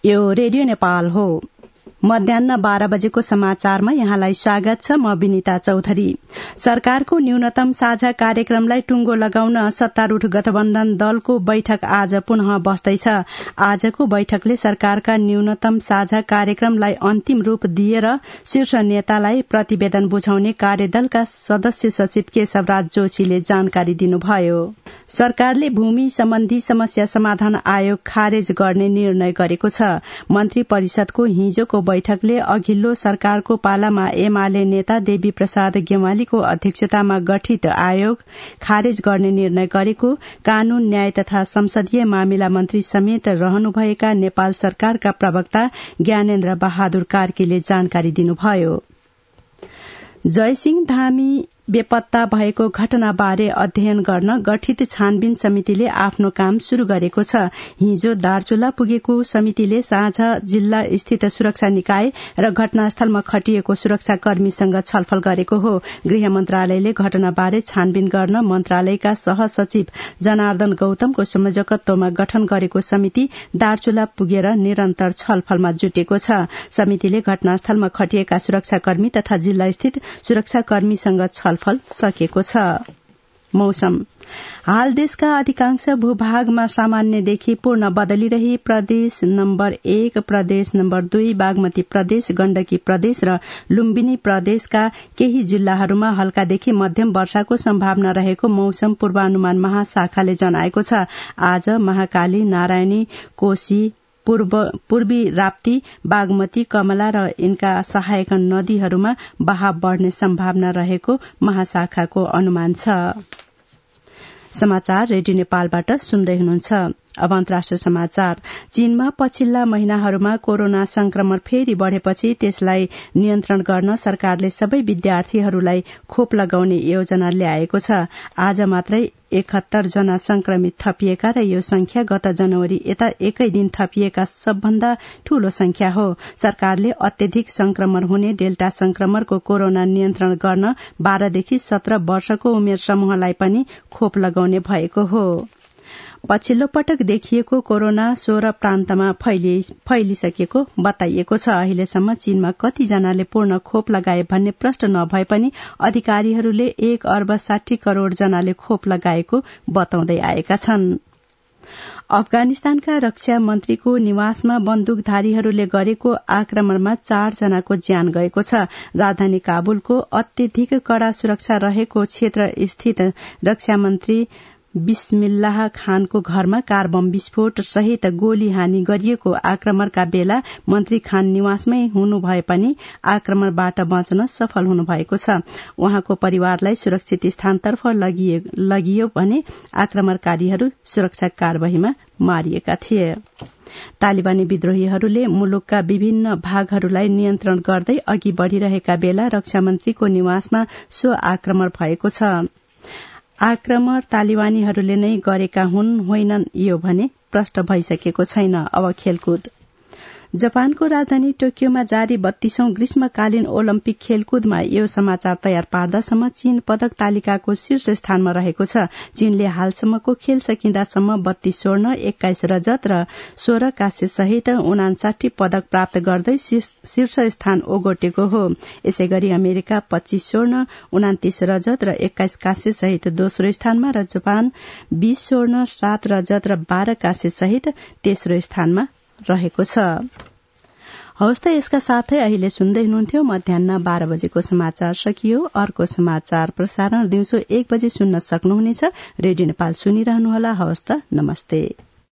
यो रेडियो नेपाल हो। मध्याह्न 12 बजेको समाचारमा यहाँलाई स्वागत छ। म विनिता चौधरी। सरकारको न्यूनतम साझा कार्यक्रमलाई टुंगो लगाउन सत्तारूढ़ गठबन्धन दलको बैठक आज पुनः बस्दैछ। आजको बैठकले सरकारका न्यूनतम साझा कार्यक्रमलाई अन्तिम रूप दिएर शीर्ष नेतालाई प्रतिवेदन बुझाउने कार्यदलका सदस्य सचिव केशवराज जोशीले जानकारी दिनुभयो। सरकारले भूमि सम्बन्धी समस्या समाधान आयोग खारेज गर्ने निर्णय गरेको छ। मन्त्री परिषदको हिजोको बैठकले अघिल्लो सरकारको पालामा एमाले नेता देवी प्रसाद गेवालीको अध्यक्षतामा गठित आयोग खारेज गर्ने निर्णय गरेको कानून न्याय तथा संसदीय मामिला मन्त्री समेत रहनुभएका नेपाल सरकारका प्रवक्ता ज्ञानेन्द्र बहादुर कार्कीले जानकारी दिनुभयो। जयसिंह धामी बेपत्ता भएको घटनाबारे अध्ययन गर्न गठित छानबिन समितिले आफ्नो काम शुरू गरेको छ। हिजो दार्चुला पुगेको समितिले साँझ जिल्ला स्थित सुरक्षा निकाय र घटनास्थलमा खटिएको सुरक्षाकर्मीसँग छलफल गरेको हो। गृह मन्त्रालयले घटनाबारे छानबिन गर्न मन्त्रालयका सहसचिव जनार्दन गौतमको संयोजकत्वमा गठन गरेको समिति दार्चुला पुगेर निरन्तर छलफलमा जुटेको छ। समितिले घटनास्थलमा खटिएका सुरक्षाकर्मी तथा जिल्ला स्थित सुरक्षाकर्मीसँग छलफल सकेको छ। मौसम हाल देशका अधिकांश भूभागमा सामान्यदेखि पूर्ण बदली रही प्रदेश नम्बर 1, प्रदेश नम्बर 2, बागमती प्रदेश, गण्डकी प्रदेश र लुम्बिनी प्रदेशका केही जिल्लाहरूमा हल्कादेखि मध्यम वर्षाको सम्भावना रहेको मौसम पूर्वानुमान महाशाखाले जनाएको छ। आज महाकाली, नारायणी, कोशी, पूर्वी राप्ती, बागमती, कमला र यिनका सहायक नदीहरूमा बहाव बढ़ने सम्भावना रहेको महाशाखाको अनुमान छ। समाचार रेडियो नेपालबाट सुन्दै हुनुहुन्छ। अब अन्तर्राष्ट्रिय समाचार। चीनमा पछिल्ला महिनाहरूमा कोरोना संक्रमण फेरि बढ़ेपछि त्यसलाई नियन्त्रण गर्न सरकारले सबै विद्यार्थीहरूलाई खोप लगाउने योजना ल्याएको छ। आज मात्रै 71 जना संक्रमित थपिएका र यो संख्या गत जनवरी यता एकै दिन थपिएका सबभन्दा ठूलो संख्या हो। सरकारले अत्यधिक संक्रमण हुने डेल्टा संक्रमणको कोरोना नियन्त्रण गर्न 12 देखि 17 वर्षको उमेर समूहलाई पनि खोप लगाउने भएको हो। पछिल्लो पटक देखिएको कोरोना 16 प्रान्तमा फैलिसकेको बताइएको छ। अहिलेसम्म चीनमा कतिजनाले पूर्ण खोप लगाए भन्ने प्रश्न नभए पनि अधिकारीहरूले 1 अर्ब 60 करोड़ जनाले खोप लगाएको बताउँदै आएका छन्। अफगानिस्तानका रक्षा मन्त्रीको निवासमा बन्दुकधारीहरूले गरेको आक्रमणमा 4 जनाको ज्यान गएको छ। राजधानी काबुलको अत्यधिक कड़ा सुरक्षा रहेको क्षेत्र स्थित रक्षा मन्त्री बिस्मिल्लाह खानको घरमा कार बम विस्फोट सहित गोली हानी गरिएको आक्रमणका बेला मन्त्री खान निवासमै हुनुभए पनि आक्रमणबाट बच्न सफल हुनुभएको छ। उहाँको परिवारलाई सुरक्षित स्थानतर्फ लगियो भने आक्रमणकारीहरू सुरक्षा कार्यवाहीमा मारिएका थिए। तालिबानी विद्रोहीहरूले मुलुकका विभिन्न भागहरूलाई नियन्त्रण गर्दै अघि बढ़िरहेका बेला रक्षा मन्त्रीको निवासमा सो आक्रमण भएको छ। आक्रमण तालिबानीहरूले नै गरेका हुन् होइनन् यो भने प्रष्ट भइसकेको छैन। अब खेलकुद। जापानको राजधानी टोकियोमा जारी 32औं ग्रीष्मकालीन ओलम्पिक खेलकुदमा यो समाचार तयार पार्दासम्म चीन पदक तालिकाको शीर्ष स्थानमा रहेको छ। चीनले हालसम्मको खेल सकिँदासम्म 32 स्वर्ण, 21 रजत र 16 काँस्य सहित 59 पदक प्राप्त गर्दै शीर्ष स्थान ओगटेको हो। यसैगरी अमेरिका 25 स्वर्ण, 29 रजत र 21 काँस्य सहित दोस्रो स्थानमा र जापान 20 स्वर्ण, 7 रजत र 12 काँस्य सहित तेस्रो स्थानमा रहेको छ। हवस् त यसका साथै अहिले सुन्दै हुनुहुन्थ्यो मध्याह्न 12 बजेको समाचार सकियो। अर्को समाचार प्रसारण दिउँसो 1 बजे सुन्न सक्नुहुनेछ। रेडियो नेपाल सुनिरहनुहोला। हवस् त नमस्ते।